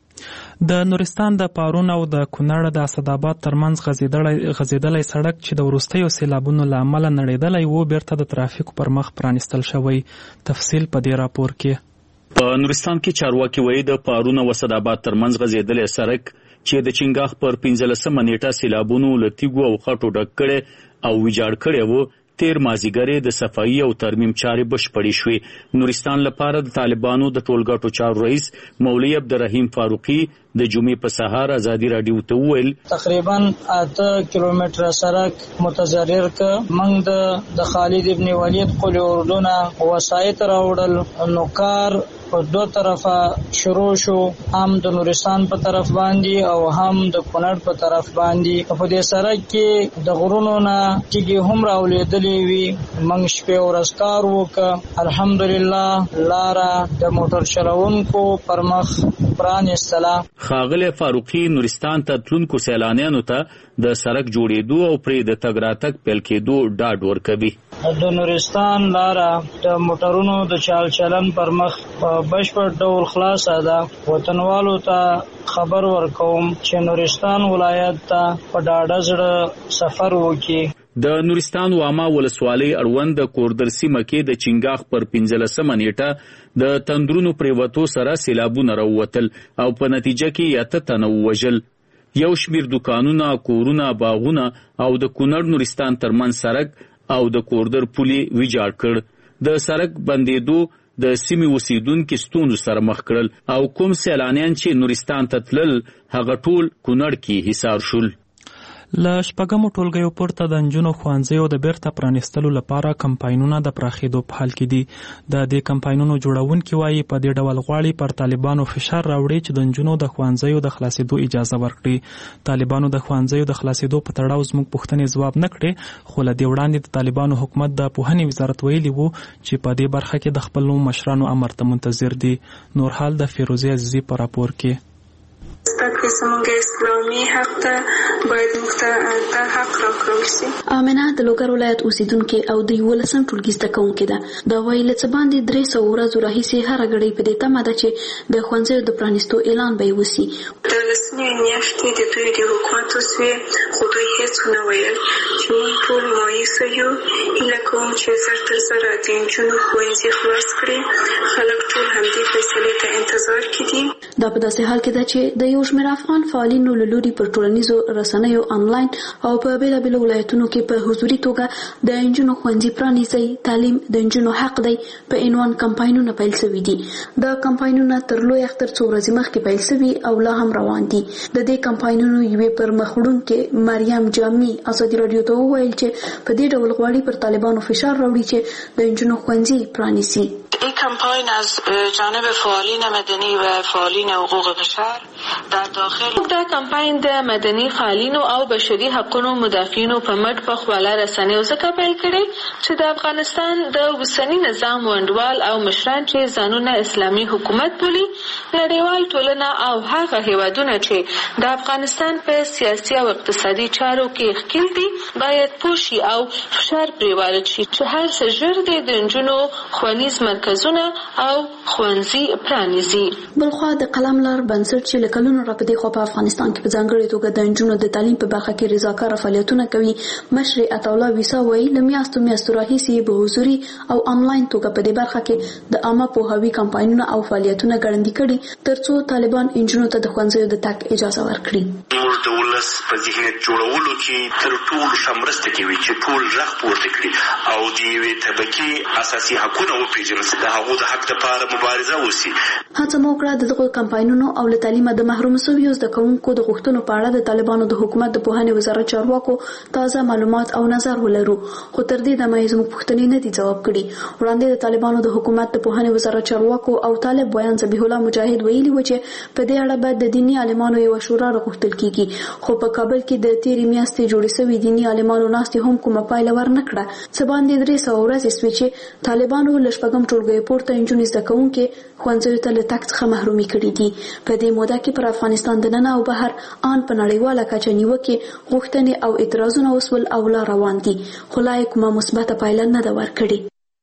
د نورستان د پارون او د کونړ د اسداباد ترمنځ غځېدلی سړک چې د وروستیو سیلابونو له امله نړېدلی و بیرته د ترافیکو پر مخ پرانیستل شوی. تفصیل په دې راپور کې. په نورستان کې چارواکي وایي د پارون او اسداباد ترمنځ غځېدلی سړک چې د چنګاښ پر پنځلسمه نیټه سیلابونو له تیږو او خټو ډک کړی او ویجاړ کړی و، تیر مازیګر د صفایي او ترمیم چارې بشپړې شوې. نورستان لپاره د طالبانو د ټولګټو چارو رئیس مولوي عبدالرحیم فاروقي د جمعې په سهار ازادي راډیو ته وویل تقریبا اته کیلومتره سړک متضرر ک موږ د خالد ابن ولید قول اردن وسایت راوړل نو کار په دوه طرفه شروع شو، هم د نورستان په طرف باندې او هم د کونړ په طرف باندې. په دې سړک کې د غرونو نه چې هم راولېدلې وي موږ شپې ورځ کار وکړ. الحمدلله لاره د موټر چلوونکو پر مخ پرانیستله. ښاغلی فاروقي نورستان ته تلونکو سیلانیانو ته د سړک جوړېدو او پرې د تګ راتګ پیل کېدو ډاډ ورکوي. د نورستان لاره د موټرونو د چال چلن پر مخ په بشپړ ډول خلاصه ده. وطنوالو ته خبر ورکوم چې نورستان ولایت ته په ډاډه زړه سفر وکړي. د نورستان واما ولسوالۍ اړوند د کوردر سیمه کې د چنګاښ پر پنځلسمه نیټه د تندرونو پریوتو سره سیلابونه راووتل او په نتیجه کې اته تنه ووژل. یو شمیر دکانونه، کورونه، باغونه او د کونړ نورستان ترمنځ سړک او د کوردر پولي ویجاړ کړ. د سړک بندېدو د سیمې اوسیدونکو ستونزو سره مخ کړل او کوم سیلانیان چې نورستان ته تلل هغه ټول کونړ کې حصار شول. له شپږمو ټولګیو پورته د نجونو ښوونځیو د بیرته پرانیستلو لپاره کمپاینونه د پراخېدو په حال کې دي. د دې کمپاینونو جوړونکي وایي په دې ډول غواړي پر طالبانو فشار راوړي چې د نجونو د ښوونځیو د خلاصېدو اجازه ورکړي. طالبانو د ښوونځیو د خلاصېدو په تړاو زموږ پوښتنې ځواب نه کړې، خو له دې وړاندې د طالبانو حکومت د پوهنې وزارت ویلي وو چې په دې برخه کې د خپلو مشرانو امر ته منتظر دي. نور حال د فیروزي عزیزي په راپور کې. زده زموږ اسلامي حق ته باید موږ ته حق راکړل شي. امنه د لوګر ولایت اوسیدونکې او د یولسم ټولګي زده کوونکې ده. دا وایي له څه باندې درې سوه ورځو راهیسې هره ګړۍ په دې تمه ده چې د ښوونځیو د پرانیستو اعلان به یې وسي. د لسمې میاشتې د دوی د حکومت وسوې، خو دوی هېڅ ونه ویل چې موږ ټول مایوسه یو. هیله کوم چې زر تر زره د نجونو ښوونځي خلاص کړي. خلک ټول همدې فیصلې ته انتظار کې دي. دا په داسې حال کې ده چې د یو شمېر افغان فعالینو له لوري پر ټولنیزو رسنیو آنلاین او په بېلابېلو ولایتونو کې په حضوري توګه د نجونو ښوونځي پرانیزئ، تعلیم د نجونو حق دی په عنوان کمپاینونه پیل شوي دي. دا کمپاینونه تر لوی اختر څو ورځې مخکې پیل شوي او لا هم روان دي. د دې کمپاینونو یوې پر مخ وړونکې مریم جامي ازادي راډیو ته وویل چې په دې ډول غواړي پر طالبانو فشار راوړي چې د نجونو ښوونځي پرانیزي. این کمپاین از جانب فعالین مدنی و فعالین حقوق بشر در داخل دا کمپاین د مدني فعالینو او بشري حقوقو مدافعینو په مټ په خواله رسنیو ځکه پیل کړي چې د افغانستان د اوسني نظام ونډوال او مشران چې ځانونه اسلامي حکومت بولي، نړیوال ټولنه او هغه هیوادونه چې د افغانستان په سیاسي او اقتصادي چارو کې ښکیل دي باید پوه شي او فشار پرې وارد شي چې هر څه ژر دی د نجونو ښوونیز مرکزونه او ښوونځي پرانیزي. بلخوا د قلم لار بنسټ چې له کلونو راپدې خوا په افغانستان کې په ځانګړې توګه د نجونو د تعلیم په برخه کې رضاکاره فعالیتونه کوي، مشر عطاالله ویسا وایي له میاشتو میاشتو راهیسې په حضوري او آنلاین توګه په دې برخه کې د عامه پوهاوي کمپاینونه او فعالیتونه ګړندي کړي ترڅو طالبان نجونو ته د ښوونځیو د تګ اجازه ورکړي. موږ د ولس په ذهنیت جوړولو کې تر ټولو ښه مرسته کوي چې ټول غږ پورته کړي او د یوې طبقې اساسي حقونه وپېژني، د هغو د حق لپاره مبارزه وشي. هڅه مو وکړه د دغو کمپاینونو او له تعلیمه د محروم شویو زده کوونکو د غوښتنو په اړه د طالبانو د حکومت د پوهنې وزارت چارواکو تازه معلومات او نظر ولرو، خو تر دې دمه یې زموږ پوښتنې نه دي ځواب کړي. وړاندې د طالبانو د حکومت د پوهنې وزارت چارواکو او طالب بیان ذبیح الله مجاهد ویلي و چې په دې اړه باید د دیني عالمانو یوه شورا راغوښتل کیږي، خو په کابل کې د تېرې میاشتې جوړې شوې دیني عالمانو ناستې هم کومه پایله ورنه کړه. څه باندې درې سوه ورځې شوې چې طالبانو له شپږم ټولګیو پورته نجونې زده کوونکې ښوونځیو ته له تګ څخه محرومي کړي دي. په دې موده کې پر افغانستان دننه او بهر آن په نړیواله کچه نیوکې، غوښتنې او اعتراضونه وسول او لا روان دي، خو لا یې کومه مثبته پایله نه ده ورکړې.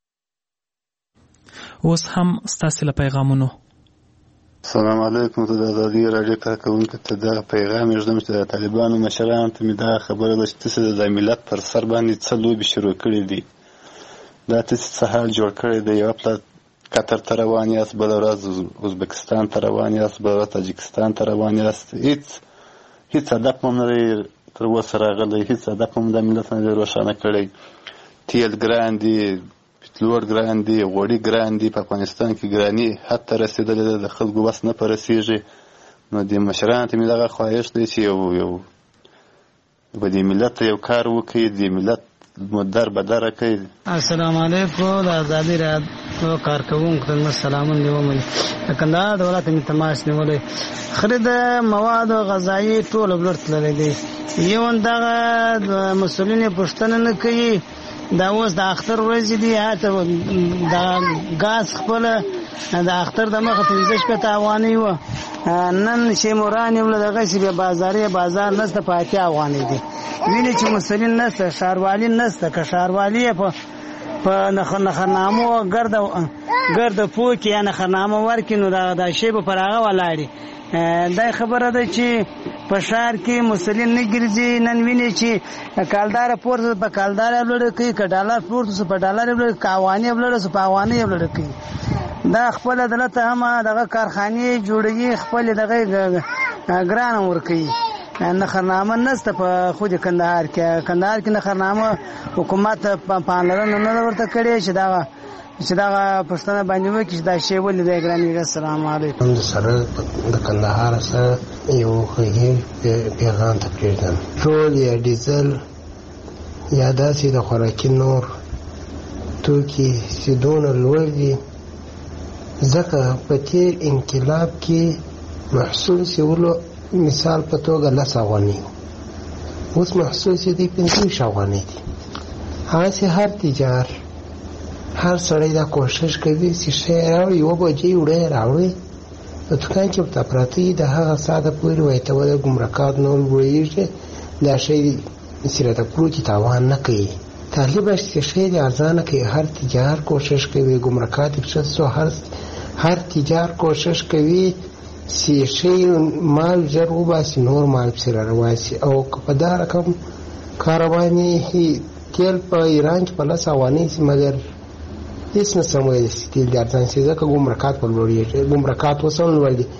اوس هم ستاسې له پیغامونو. السلام علیکم. ته د ازادي راډیو کارکوونکو ته دغه پیغام ږدم چې د طالبانو مشرانو ته مې دغه خبره ده چې تاسې د ملت پر سر باندې څه لوبې شروع کړي دي. دا تاسې څه حال جوړ کړی دی. یوه پله قطر ته روان یاست، بله ورځ ازبکستان ته روان یاست، بله ورځ تاجکستان ته روان یاست. هیڅ هیڅ هدف مو نه دی تر اوسه راغلی، هیڅ هدف مو د ملت نه دی روښانه کړی. تیل ګران دي، پټرول ګران دي، غوړي ګران دي، په افغانستان کې ګراني حد ته رسېدلې ده، د خلکو بس نه په رسېږي. نو د مشرانو ته مې دغه خواهش دی چې یو یو به دې ملت ته یو کار وکړي، د ملت مدر بدره کوي. السلام علیکم. د ازادي راډیو کارکوونکو ته سلامونه دی ومني. د کندهار د ولایت مې تماس نیولی خرید مواد غذایي ټول بلر تللی دی. یو دغه مسؤلین پوښتنه نه کوي. دا اوس د اختر ورځې دي، هاته د ګاز خپله د اختر د مخه پنځه شپېته افغانۍ وه، نن چې مران یې وله دغسې بیا بازاري بازار نسته په اتیا افغانۍ دي. ویني چې مسؤلین نسته، ښاروالي نسته. که ښاروالي یې په په نخرنامو ګرده ګرده پوه کړي یا نخرنامه ورکړي نو دا شی به پر هغه ولاړي. دا خبره ده چې په ښار کې مسؤلین نه ګرځي. نن ویني چې کالداره پورته په کالداره لوړه کوي، که ډالر پورته سو په ډالر لوړه، که افغانۍ لوړه سو په افغانۍ لوړه کوي. دا خپله دلته هم دغه کارخانې جوړوي، خپلې دغه ګرانه ورکوي. نخرنامه نسته په خو د کندهار کې کندهار کې نخرنامه حکومت پاملرنه نه ورته کړې چې دا چې دا پښتنه باندې وکړي چې دا شی ولې د ګرانی. السلام علیکم. د سره د کندهار سره یو خیر پیغام ته پریږدم. ټول یا ډیزل یا داسې د خوراکي نور توکي چې دونه لوړ دي ځکه په تیر انقلاب کې محصول سیولو مثال په توګه لس افغانۍ اوس محصول چې دی پنځه ویشت افغانۍ دي. هغسې هر تجار هر سړی دا کوشش کوي چې شی راوړي یوه بجې وړی راوړي په دوکان کې ورته پراته وي د هغه ساعته پورې وایي ته به د ګمرکات نور لوړېږي دا شی چې راته پروت تاوان نه کوي. طالبه چې شی دی ارزانه کوي هر تجار کوشش کوي ګمرکات یې پښته سو هر هر تجار کوشش کوي چې شی مال ژر وباسي نور مال پسې را رواسي او که په دا رقم کاروان یې تیل په ایران کې په لس افغانۍ سي مګر هیڅ نه سم ویلی چې تیل د ارزان سي ځکه ګمرکات په لوړېږي ګمرکات اوس هم لوړ دي.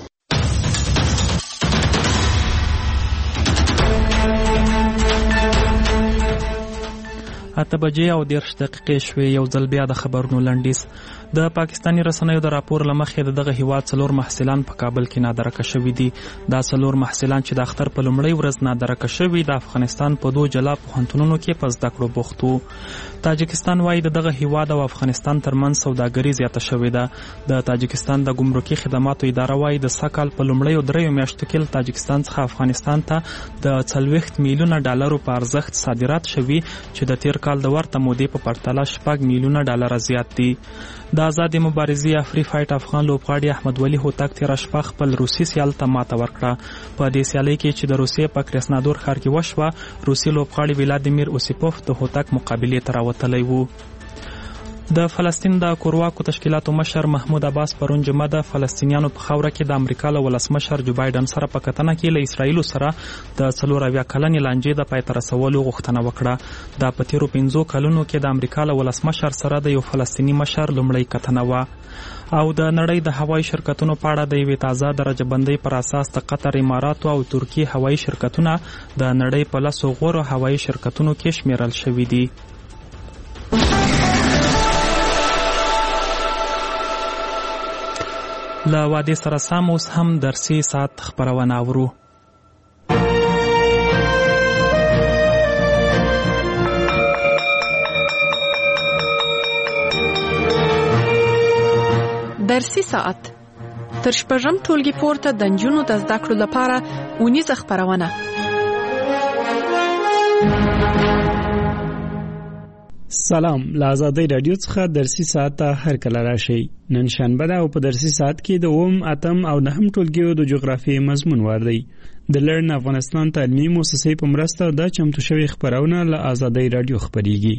اته بجې او دېرش دقیقې شوې. یو ځل بیا د خبرونو لنډیز. د پاکستاني رسنیو د راپور له مخې د دغه هیواد څلور محصلان په کابل کې نادرکه شوي دي. دا څلور محصلان چې د اختر په لومړۍ ورځ نادرکه شوي د افغانستان په دوه جلا پوهنتونونو کې په زده کړو بوخت وو. تاجکستان وایي د دغه هیواد او افغانستان ترمنځ سوداګري زیاته شوې ده. د تاجکستان د ګمرکي خدماتو اداره وایي د سږ کال په لومړیو دریو میاشتو کې له تاجکستان څخه افغانستان ته د څلوېښت میلیونه ډالرو په ارزښت صادرات شوي چې د تیر کال د ورته مودې په پرتله شپږ میلیونه ډالره زیات دي. د آزادې مبارزې افري فایټ افغان لوبغاړي احمد ولي هوتک تېره شپه خپل روسي سیال ته ماته ورکړه. په دې سیالۍ کې چې د روسیې په کرسنادور ښار کې وشوه روسي لوبغاړي ولادیمیر اوسیپوف د هوتک مقابلې ته راوتلی و. د فلسطین د کورواکو تشکیلاتو مشر محمود عباس پرون جمعه د فلسطینیانو په خاوره کې د امریکا له ولسمشر جو بایډن سره په کتنه کې له اسرائیلو سره د څلور اویا کلنې لانجې د پای ته رسولو غوښتنه وکړه. دا په تیرو پنځو کلونو کې د امریکا له ولسمشر سره د یو فلسطیني مشر لومړۍ کتنه وه. او د نړۍ د هوایي شرکتونو په اړه د یوې تازه درجه بندۍ پر اساس د قطر، اماراتو او ترکیې هوایي شرکتونه د نړۍ په لسو غوره هوایي شرکتونو کې شمیرل شوي دي. له وادي سره سم اوس هم درسي ساعت خبرونه اورو. درسي ساعت تر شپږم ټولګي پورته د نجونو د زده کړو لپاره اونیزه خبرونه. سلام، له آزادۍ راډیو څخه درسي ساعت ته هر کله راشئ. نن شنبه ده او په درسي ساعت کې د اووم، اتم او نهم ټولګیو د جغرافیې مضمون واردی. د لرن افغانستان تعلیمي مؤسسې په مرسته دا چمتو شوی خبرونه له آزادۍ راډیو خبرېږي.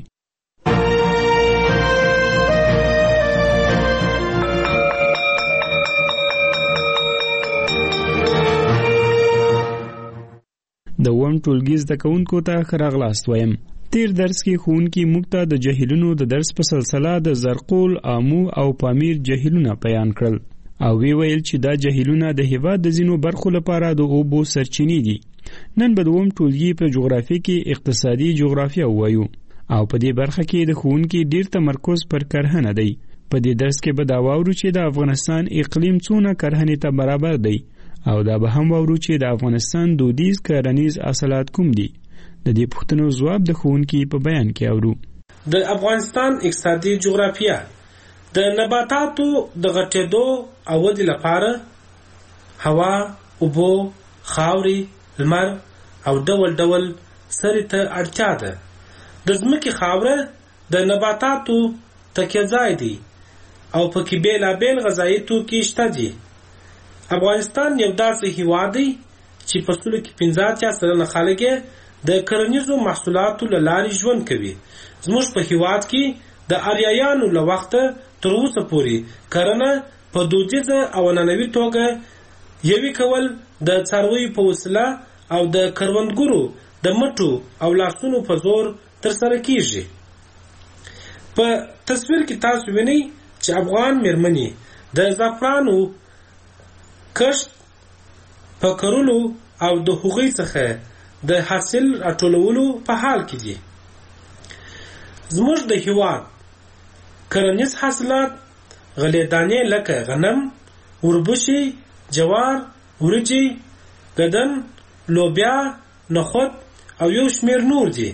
د اووم ټولګي زده کوونکو ته ښه راغلاست وایم. تیر درس کې ښوونکي موږ ته د جهیلونو د درس په سلسله د زرقول، آمو او پامیر جهیلونه بیان کړل او وی ویل چې دا جهیلونه د هیواد د ځینو برخو لپاره د اوبو سرچینې دي. نن به د اووم ټولګي په جغرافیه کې اقتصادي جغرافیه ووایو او په دې برخه کې د ښوونکي ډیر تمرکز پر کرهنه دی. په دې درس کې به دا واورو چې د افغانستان اقلیم څونه کرهنې ته برابر دی او دا به هم واورو چې د افغانستان دودیز کرنیز حاصلات کوم دي. د دې پوښتنو ځواب د ښوونکي په بیان کې اورو. د افغانستان اقتصادي جغرافیه د نباتاتو د غټېدو او ودې لپاره هوا، اوبو، خاورې، لمر او ډول ډول سرې ته اړتیا ده. د ځمکې خاوره د نباتاتو تکیه ځای دی او پکې بېلابېل غذایي توکي شته دي. افغانستان یو داسې هیواد دی چې په سلو کې پنځه اتیا سلنه خلک د کرنیزو محصولاتو له لارې ژوند کوي. زموږ په هیواد کې د آریایانو له وخته تر اوسه پورې کرنه په دودیزه او عنعنوي توګه یوې کول د څارویو په وسیله او د کروندګرو د مټو او لاسونو په زور ترسره کیږي. په تصویر کې تاسو وینئ چې افغان میرمنې د زعفرانو کښت په کرلو او د هغوی څخه د حاصل راټولولو په حال کې دي. زموږ د هیواد کرنیز حاصلات غلې دانې لکه غنم، وربشي، جوار، ورجې، ګدن، لوبیا، نخود او یو شمیر نور دي.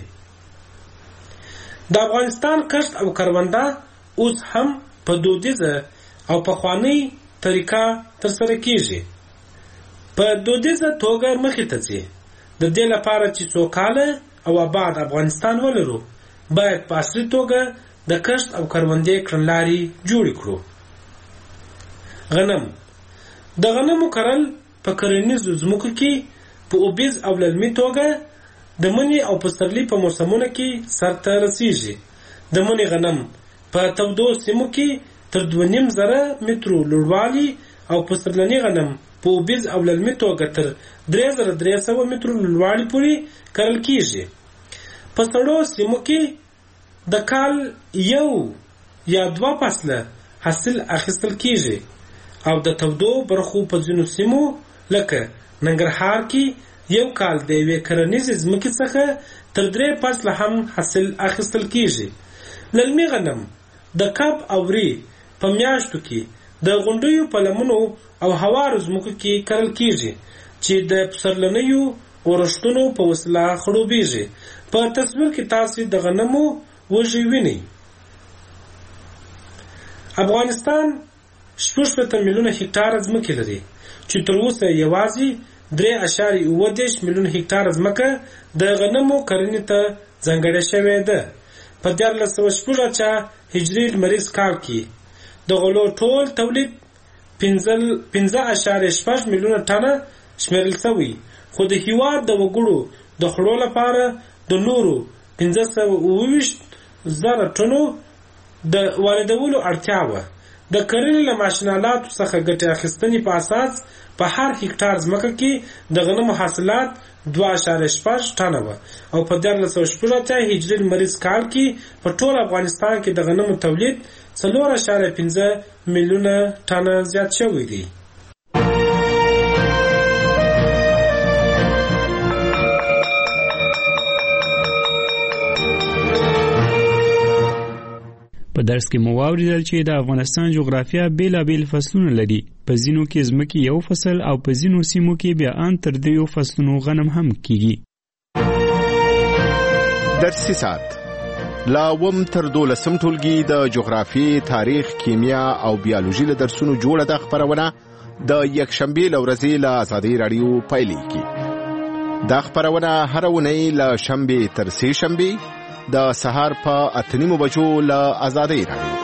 د افغانستان کښت او کرونده اوس هم په دودیزه او پخوانۍ طریقه ترسره کیږي. په دودیزه توګه مخې ته ځي. د دې لپاره چې سوکاله او آباد افغانستان ولرو باید په عصري توګه د کښت او کروندې کړنلارې جوړې کړو. غنم د غنمو کرل په کرنیزو ځمکو کې په اوبیز او للمي توګه د مني او پسرلي په موسمونو کې سرته رسیږي. د مني غنم په تودو سیمو کې تر دوه نیم زره مترو لوړوالي او پسرلني غنم په اوبیز او للمي توګه تر درې زره درې سوه مترو لوړوالي پورې کرل کیږي. په سړو سیمو کې د کال یو یا دوه فصله حاصل اخیستل کیږي او د تودو برخو په ځینو سیمو لکه ننګرهار کې یو کال د یوې کرنیزې ځمکې څخه تر درې فصله هم حاصل اخیستل کیږي. للمي غنم د کب او ری په میاشتو کې د غونډیو په لمنو او هوارو ځمکو کې کرل کیږي چې د پسرلنیو اورښتونو په وسیله خړوبیږي. په تصویر کې تاسو د غنمو وږي وینئ. افغانستان شپږ شپېته میلیونه هکټاره ځمکې لري چې تر اوسه یوازې درې اعشاریه اووه دېرش میلیونه هکټاره ځمکه د غنمو کرنې ته ځانګړې شوې ده. په دیارلس سوه شپږ اتیا هجري لمریز کال کې د غلو ټول تولید پنځه اعشاریه شپږ میلیونه ټنه شمیرل شوی، خو د هیواد د وګړو د خړو لپاره د نورو پنځه سوه اووه ویشت زره ټنو د واردولو اړتیا وه. د کرنې له ماشینالاتو څخه ګټې اخیستنې په اساس په هر هکټار ځمکه کې د غنمو حاصلات دوه اعشاریه شپږ ټنه وه او په دیارلس سوه شپږ اتیا هجري لمریز کال کې په ټول افغانستان کې د غنمو تولید څلور اعشاریه پنځه میلیونه ټنه زیات شوی دی. په درس کې مو واوریدل چې د افغانستان جغرافیه بیلابیل فصلونه لري. په ځینو کې ځمکې یو فصل او په ځینو سیمو کې بیا ان تر دریو فصلونو غنم هم کیږي. درسي ساعت لا وم تر دولسم ټولګي د جغرافي، تاریخ، کیمیا او بیولوژي له درسونو جوړه د خبرونه د یکشنبه لورځي له آزادۍ رادیو پایلیږي. دا خبرونه هر ونې له شنبه تر سه شنبه د سهار په اتنیمو بجو له آزادۍ رادیو.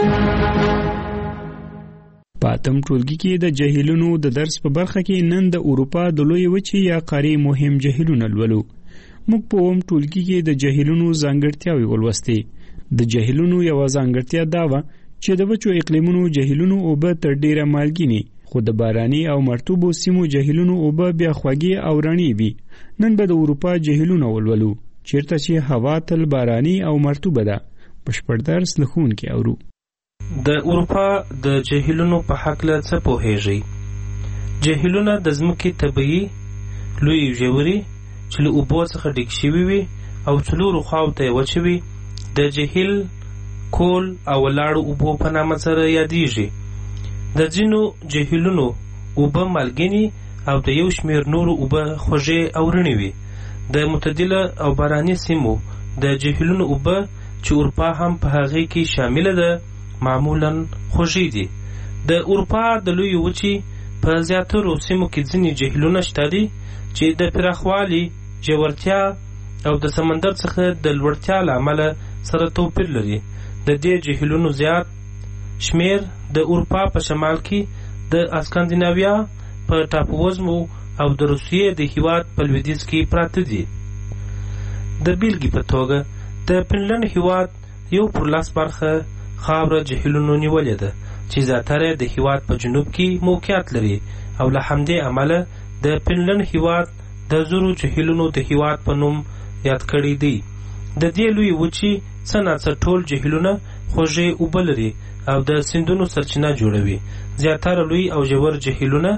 په اتم ټولګي کې د جهیلونو د درس په برخه کې نن د اروپا د لوی وچې یا قارې مهم جهیلونه لولو. موږ په اوم ټولګي کې د جهیلونو ځانګړتیاوې ولوستې. د جهیلونو یوه ځانګړتیا دا وه چې د وچو اقلیمونو جهیلونو اوبه تر ډیره مالګینې، خو د باراني او مرطوبو سیمو جهیلونو اوبه بیا خوږې او رڼې وي. نن به د اروپا جهیلونه ولولو چیرته چې هوا تل باراني او مرطوبه ده. بشپړ درس له ښوونکي اورو. د اروپا د جهیلونو په هکله څه پوهیږئ؟ جهیلونه د ځمکې طبیعي لوی ژورې چې له اوبو څخه ډک شوي وي او څلورو خواو ته یې وچې وي د جهیل کول او ولاړو اوبو په نامه سره یادیږي. د ځینو جهیلونو اوبه مالګینې او د یو شمېر نورو اوبه خوږې او رڼې وي. د معتدله او باراني سیمو د جهیلونو اوبه چې اروپا هم په هغې کې شامله ده معمولا خوږې دي. د اروپا د لوی وچې په زیاترو سیمو کې ځینې جهیلونه شته دي چې د پراخوالي، ژورتیا او د سمندر څخه د لوړتیا له امله سره توپیر لري. د دې جهیلونو زیات شمیر د اروپا په شمال کې د اسکاندیناویا په ټاپووزمو او د روسیې د هیواد په لویدیځ کې پراته دي. د بیلګې په توګه د فنلنډ هیواد یو پر لاس برخه خاوره جهیلونو نیولې ده چې زیاتره د هیواد په جنوب کې موقعیت لري او له همدې امله د فنلنډ هیواد د زرو جهیلونو د هیواد په نوم یاد کړی دی. د دې لوی وچې څه ناڅه ټول جهیلونه خوږې اوبه لري او د سیندونو سرچینه جوړوي. زیاتره لوی او ژور جهیلونه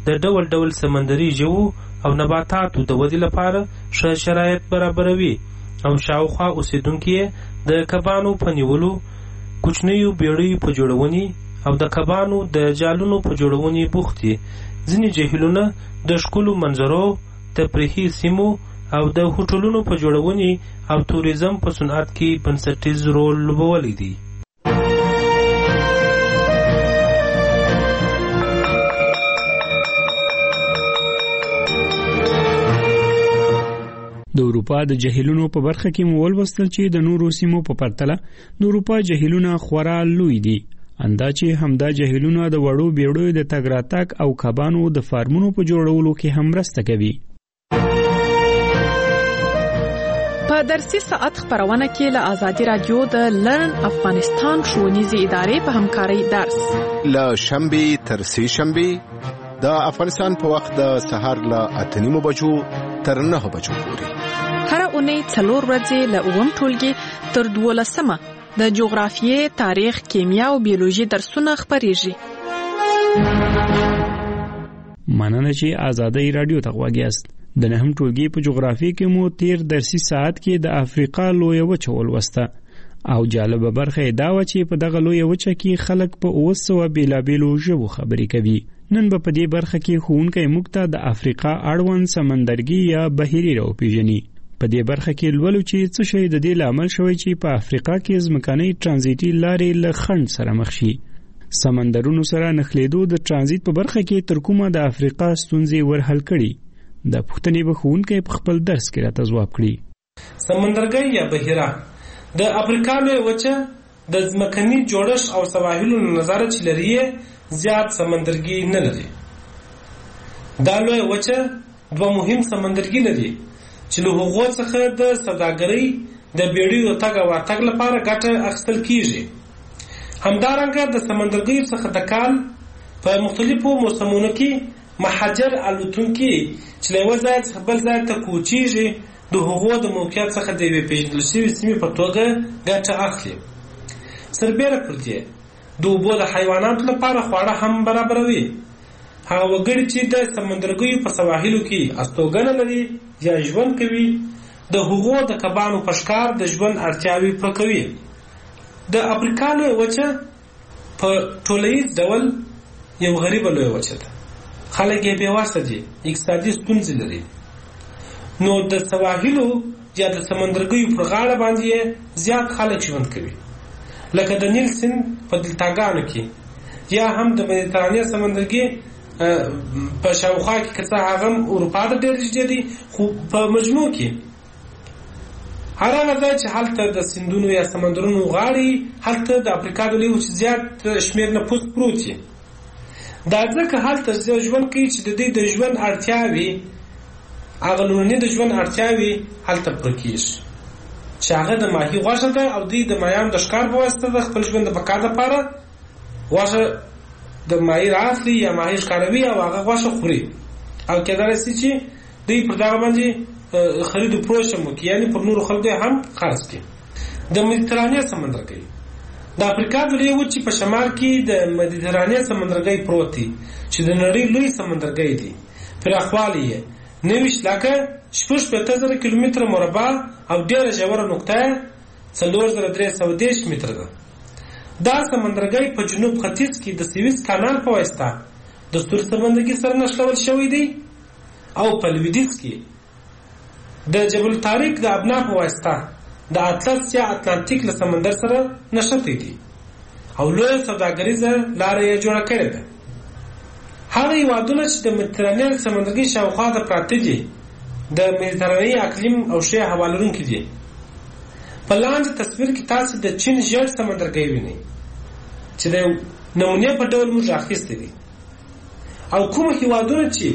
د ډول ډول سمندري ژوو او نباتاتو د ودې لپاره ښه شرایط برابروي او شاوخوا اوسیدونکي د کبانو په نیولو، کوچنیو بیړیو په جوړونې او د کبانو د جالونو په جوړونې بوخت دي. ځینې جهیلونه د ښکلو منظرو، تفریحي سیمو او د هوټلونو په جوړونې او توریزم په صنعت کې بنسټیز رول لوبولی دی. د اروپا د جهیلونو په برخه کې مو ولوستل چې د نورو سیمو په پرتله د اروپا جهیلونه خورا لوی دي. اندا چې همدا جهیلونه د وړو بیړیو د تګ راتګ او کبانو د فارمونو په جوړولو کې هم مرسته کوي. په درسي ساعت خبرونه کې له آزادي رادیو د لرن افغانستان ښوونیزې ادارې په همکارۍ درس له شنبې تر سې شنبې د افغانستان په وخت د سهار له اته نیمو بجو تر نهه بجو پورې. هر اونۍ څلور ورځې له اووم ټولګي تر دولسمه د جغرافیې، تاریخ، کیمیا او بیولوژي درسونه خپریږي. مننه چې آزادۍ رادیو ته غوږ یاست. د نهم ټولګي په جغرافیې کې مو تیر درسي ساعت کې د افریقا لویه وچه ولوسته او جالبه برخه دا و چې په دغه لویه وچه کې خلک په اوه سوه بیلابیلو ژبو خبرې کوي. نن به په دې برخه کې ښوونکی موږ ته د افریقا اړوند سمندرګي یا بحیري راوپېژني. په دې برخه کې لولو چې څه شی د دې لامل شوی چې په افریقا کې ځمکنۍ ترانزیتي لارې له خنډ سره مخ شي. سمندرونو سره نښلېدو د ترانزیت په برخه کې تر کومه د افریقا ستونزې ورحل کړي. د پوښتنې به ښوونکی په خپل درس کې راته ځواب کړي. سمندرګي یا بحیره د افریقا لویه وچه د ځمکني جوړښت او سواحلو له نظره چې لري زیات سمندرګي نه لري. دا لویه وچه دوه مهم سمندرګي لري چې له هغو څخه د سوداګرۍ د بیړیو تګ او راتګ لپاره ګټه اخیستل کیږي. همدارنګه د سمندرګیو څخه د کال په مختلفو موسمونو کې مهاجر الوتونکي چې له یوه ځای څخه بل ځای ته کوچیږي د هغو د موقعیت څخه د یوې پیژندل شوې سیمې په توګه ګټه اخلي. سربیره پر دې د اوبو د حیواناتو لپاره خواړه هم برابروي. هغه وګړي چې د سمندرګیو په سواحلو کې استوګنه لري یا ژوند کوي د هغو د کبانو په ښکار د ژوند اړتیاوې پوره کوي. د افریقا لویه وچه په ټولیز ډول یو غریبه لویه وچه ده. خلک یې بېوسه دي، اقتصادي ستونزې لري. نو د سواحلو یا د سمندرګیو پر غاړه باندې زیات خلک ژوند کوي، لکه د نیل سیند په دلتاګانو کې یا هم د مدیترانې سمندرګي په شاوخوا کې، که څه هغه اروپا ته ډېر نږدې دي، خو په مجموع کې هر هغه ځای چې هلته د سیندونو یا سمندرونو غاړې هلته د افریقا د لویې وچې زیات شمېر نفوس پروت وي. دا ځکه هلته ژوند کوي چې د دوی د ژوند اړتیاوې، هغه لومړنۍ د ژوند اړتیاوې هلته پوره کېږي، چې هغه د ماهي غوښه ده او دوی د ماهیانو د ښکار په واسطه د خپل ژوند د بقا لپاره غوښه د ماهي رااخلي یا ماهي ښکاروي او هغه غوښه خوري، او کېدای شي چې دوی پر دغه باندې خرید و فروش هم وکړي، یعنې پر نورو خلکو یې هم خرڅ کړي. د مدیترانې سمندرګي د افریقا د لویې وچې په شمال کې د مدیترانې سمندرګي پروت دی چې د نړۍ لوی سمندرګي دی. پراخوالی یې نوي لکه شپږ شپېته زره کیلومتره مربع او ډېره ژوره نقطه څلور زره درې سوه دېرش متره ده. دا سمندرګي په جنوب ختیځ کې د سویس کانال په واسطه د سور سمندرګي سره نښلول شوی دی، او په لویدیځ کې د جبل طارق د ابنا په واسطه د اطلس یا اتلانتیک له سمندر سره نښتی دی، او لویه سوداګریزه لاره یې جوړه کړې ده. هغه هېوادونه چې د مدیترانې سمندرګي شاوخوا ته پراته دي د مدیترانې اقلیم او ښې هوا لرونکي دي. په لاندې تصویر کې تاسو د چین ژیړ سمندرګي وینئ چې د نمونې په ډول موږ اخیستی دي، او کوم هېوادونه چې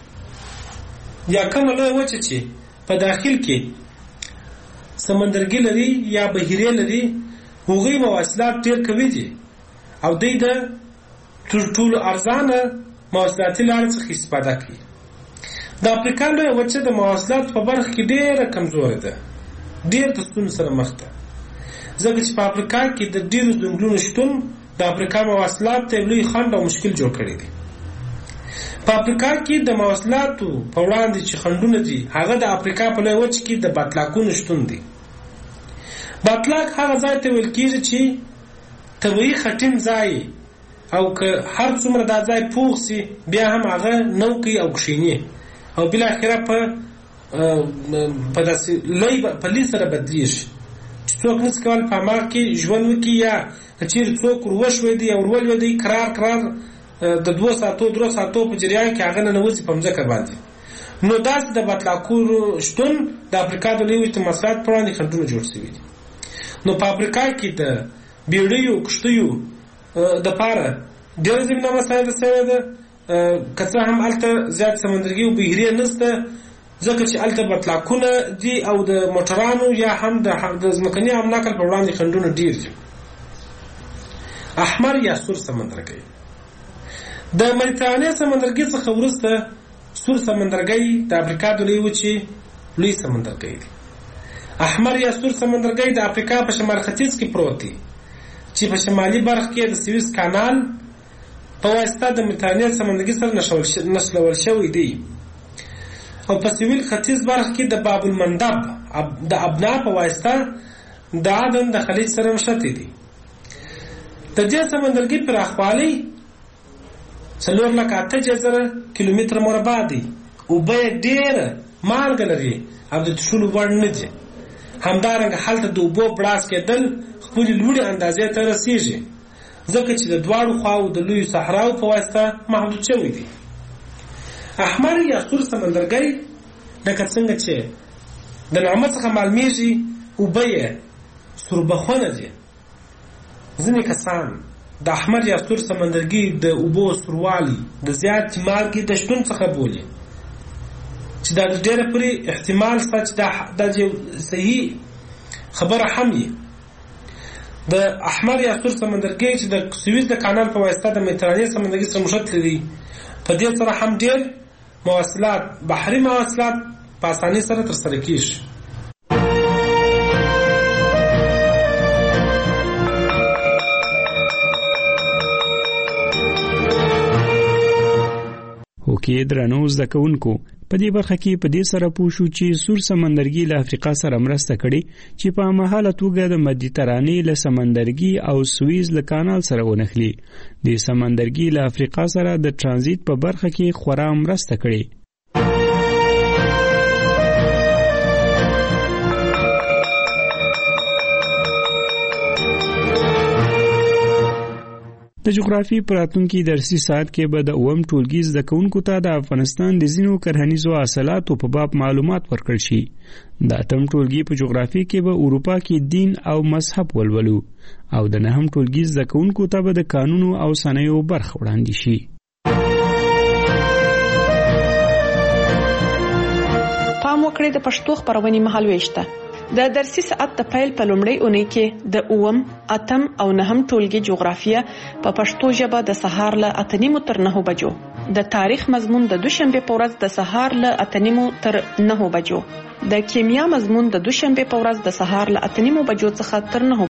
یا کومه لویه وچه چې په داخل کې سمندرګي لري یا بحیرې لري، هغوی مواصلات ډېر قوي دي او دوی د تر ټولو ارزانه مواصلاتي لارې څخه استفاده کوي. د افریقا لویه وچه د مواصلاتو په برخه کې ډېره کمزورې ده، ډېر د ستونزو سره مخ ده، ځکه چې په افریقا کې د ډېرو ځنګلونو شتون د افریقا مواصلات ته لوی خنډ او مشکل جوړ کړی دی. په افریقا کې د مواصلاتو په وړاندې چې خنډونه دي هغه د افریقا په لوی وچه کې د باطلاقونو شتون دی. باطلاق هغه ځای ته ویل کېږي چې طبیعي خټین ځای او که هر څومره دا ځای پوخ سي بیا هم هغه نو کوي او کښیني او بالاخره په په داسې لوی په لوی سره بدلیږي چې څوک نس کول په هماغه کې ژوند وکړي یا که چیرې څوک وروشوی دی او ورولوی دی قرار قرار د دوه ساعتو درو ساعتو په جریان کې هغه ننوځي په مځکه باندې. نو داسې د باطلاقونو شتون د افریقا د لوی وچې د مواصلات په وړاندې خنډونه جوړ شوي دي. نو په افریقا کې د بیړیو کښتیو دپاره ډېره زمینه مساعده شوې ده، که څه هم هلته زیات سمندرګي او بحري نشته ځکه چې هلته باطلاقونه دي او د موټرانو یا هم د ځمکني هم نقل په وړاندې خنډونه ډېر دي. احمر یا سور سمندرګي د مدیترانې سمندرګي څخه وروسته سور سمندرګي د افریقا د لوی وچې لوی سمندرګي دی. احمر یا سور سمندرګي د افریقا په شمال ختیځ کې پروت دی چې په شمالي برخه کې د سویس کانال په واسطه د مدیترانې سمندرګي سره نښلول شوی دی او په سویل ختیځ برخه کې د باب المندب د ابنا په واسطه د عدن د خلیج سره نښتي دي. د دې سمندرګي پراخوالی څلور لکه اته زره کیلومتره مربع دی. اوبه یې ډېره مالګه لري او د څښلو وړ نه دي. همدارنګه هلته د اوبو بړاس کېدل خپلې لوړې اندازې ته رسېږي ځکه چې د دواړو خواو د لویو صحراو په واسطه محدود شوی دی. احمر یا سور سمندرګي لکه څنګه چې د نامه څخه معلومیږي اوبه یې سوربخونه دي. ځینې کسان د احمر یا سور سمندرګي د اوبو سوروالی د زیات مالګې د شتون څخه بولي چې دا ډېره پورې احتمال شته چې دا صحیح خبره هم وي. د احمر یا سور سمندرګي چې د سویس د کانال په واسطه د مدیترانې سمندرګي سره نښتلی دی په دې سره هم ډېر مواصلات بحري مواصلات په اسانۍ سره ترسره کېږي. هوکې درنو زده کوونکو په دې برخه کې په دې سره پوه شو چې سور سمندرګي له افریقا سره مرسته کړې چې په هممهاله توګه د مدیترانې له سمندرګي او سویز له کانال سره ونښلي. د سمندرګي له افریقا سره د ترانزیت په برخه کې خورا مرسته کړې. د جغرافي پراتونکي درسي ساعت کې به د اوم ټولګي زده کوونکو ته د افغانستان د ځینو کرهنیزو حاصلاتو په باب معلومات ورکړل شي. د اتم ټولګي په جغرافي کې به اروپا کې دین او مذهب ولولو او د نهم ټولګي زده کوونکو ته به د قانونو او صنایعو برخه وړاندې شي. پام وکړئ د پښتو خبرونې مهالويشته د درسي ساعت د پیل په لومړۍ اونۍ کې د اوم، اتم او نهم ټولګي جغرافیه په پښتو ژبه د سهار له اته نیمو تر نهو بجو، د تاریخ مضمون د دوشنبه په ورځ د سهار له اته نیمو تر نهو بجو، د کیمیا مضمون د دوشنبه په ورځ د سهار له اته نیمو بجو څخه تر نهو